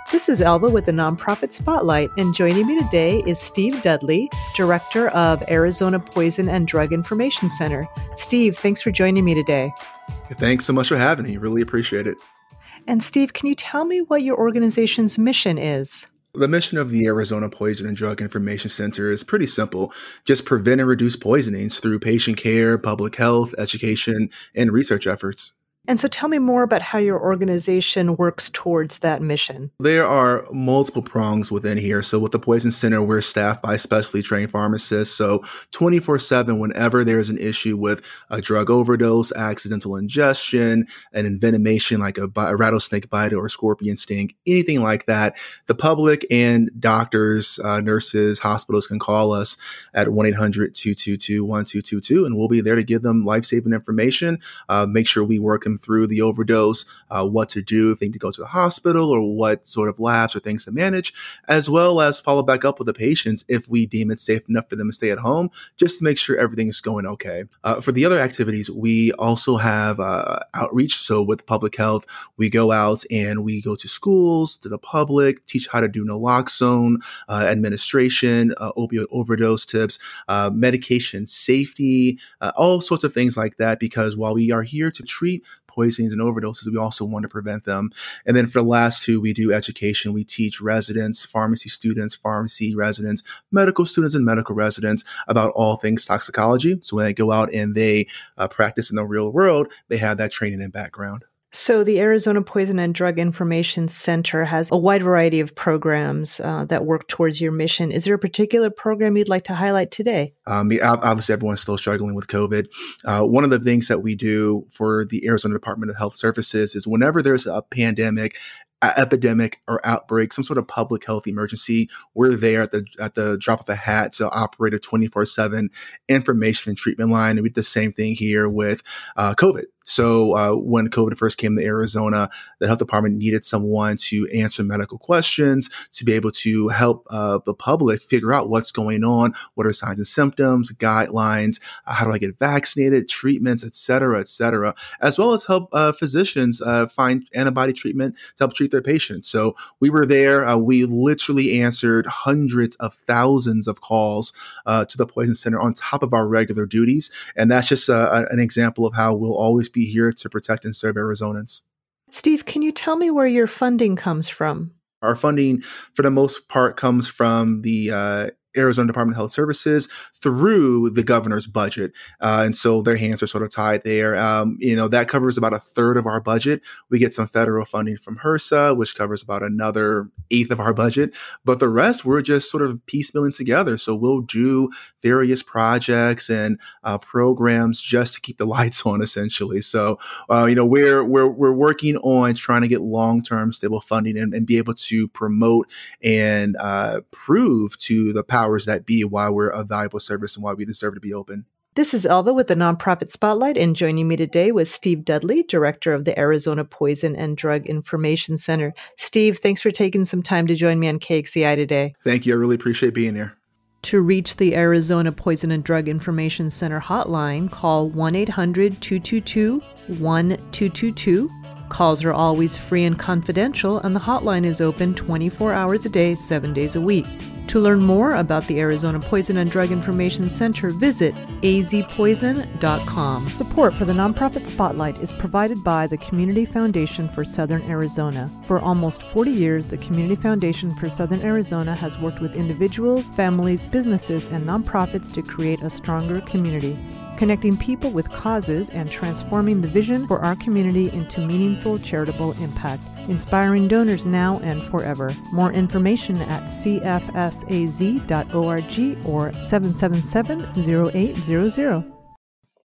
This is Elva with the Nonprofit Spotlight, and joining me today is Steve Dudley, Director of Arizona Poison and Drug Information Center. Steve, thanks for joining me today. Thanks so much for having me. Really appreciate it. And Steve, can you tell me what your organization's mission is? The mission of the Arizona Poison and Drug Information Center is pretty simple. Just prevent and reduce poisonings through patient care, public health, education, and research efforts. And so tell me more about how your organization works towards that mission. There are multiple prongs within here. So with the Poison Center, we're staffed by specially trained pharmacists. So 24/7, whenever there's an issue with a drug overdose, accidental ingestion, an envenomation like a rattlesnake bite or a scorpion sting, anything like that, the public and doctors, nurses, hospitals can call us at 1-800-222-1222, and we'll be there to give them life-saving information, make sure we work them through the overdose, what to do if they need to go to the hospital or what sort of labs or things to manage, as well as follow back up with the patients if we deem it safe enough for them to stay at home, just to make sure everything is going okay. For the other activities, we also have outreach. So with public health, we go out and we go to schools, to the public, teach how to do naloxone administration, opioid overdose tips, medication safety, all sorts of things like that, because while we are here to treat poisonings and overdoses, we also want to prevent them. And then for the last two, we do education. We teach residents, pharmacy students, pharmacy residents, medical students, and medical residents about all things toxicology. So when they go out and they practice in the real world, they have that training and background. So the Arizona Poison and Drug Information Center has a wide variety of programs that work towards your mission. Is there a particular program you'd like to highlight today? Obviously, everyone's still struggling with COVID. One of the things that we do for the Arizona Department of Health Services is whenever there's a pandemic, epidemic or outbreak, some sort of public health emergency, we're there at the drop of a hat to operate a 24/7 information and treatment line. And we did the same thing here with COVID. So when COVID first came to Arizona, the health department needed someone to answer medical questions, to be able to help the public figure out what's going on, what are signs and symptoms, guidelines, how do I get vaccinated, treatments, et cetera, as well as help physicians find antibody treatment to help treat their patients. So we were there. We literally answered hundreds of thousands of calls to the Poison Center on top of our regular duties. And that's just an example of how we'll always be here to protect and serve Arizonans. Steve, can you tell me where your funding comes from? Our funding, for the most part, comes from the Arizona Department of Health Services through the governor's budget. And so their hands are sort of tied there. That covers about a third of our budget. We get some federal funding from HRSA, which covers about another eighth of our budget. But the rest, we're just sort of piecemealing together. So we'll do various projects and programs just to keep the lights on, essentially. So, we're working on trying to get long-term stable funding and be able to promote and prove to the powers that be why we're a valuable service and why we deserve to be open. This is Elva with the Nonprofit Spotlight, and joining me today was Steve Dudley, Director of the Arizona Poison and Drug Information Center. Steve, thanks for taking some time to join me on KXCI today. Thank you. I really appreciate being here. To reach the Arizona Poison and Drug Information Center hotline, call 1-800-222-1222. Calls are always free and confidential, and the hotline is open 24 hours a day, 7 days a week. To learn more about the Arizona Poison and Drug Information Center, visit azpoison.com. Support for the Nonprofit Spotlight is provided by the Community Foundation for Southern Arizona. For almost 40 years, the Community Foundation for Southern Arizona has worked with individuals, families, businesses, and nonprofits to create a stronger community, connecting people with causes and transforming the vision for our community into meaningful charitable impact, inspiring donors now and forever. More information at cfsaz.org or 777-0800.